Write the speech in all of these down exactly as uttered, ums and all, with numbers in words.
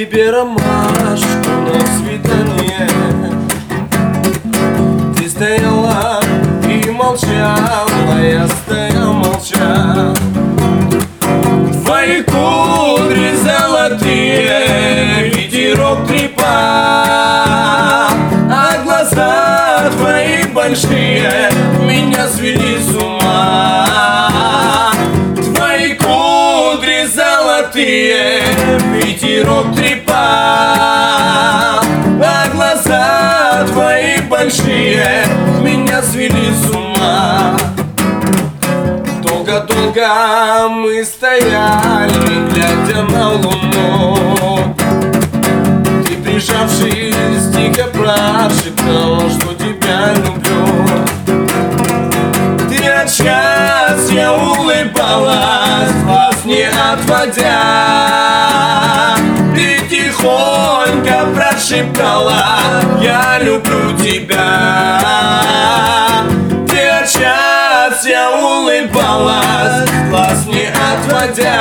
тебе ромашку на свидание. Ты стояла и молчала, я стоял, молчал. Твои кудри золотые ветерок трепал, а глаза твои большие меня свели с ума. Твои кудри золотые ветерок трепал, а глаза твои большие меня свели с ума. Долго-долго мы стояли, глядя на луну. Ты, прижавшись, тихо прошептала, что тебя люблю. Ты от счастья улыбалась, глаз не отводя. Ты тихонько прошептала: я люблю тебя. Ты от счастья улыбалась, глаз не отводя.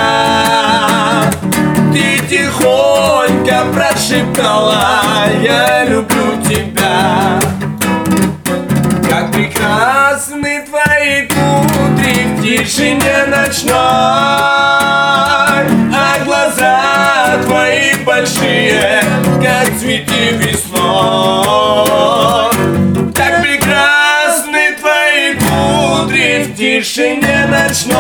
Ты тихонько прошептала: я люблю тебя. Как прекрасны твои кудри в тишине ночной, а глаза твои большие, как цветы весной. Как прекрасны твои кудри в тишине ночной,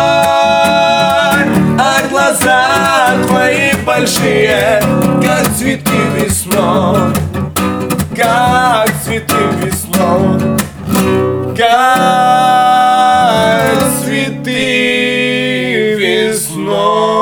а глаза твои большие, как цветы весной. Как цветы весной, как цветы весной.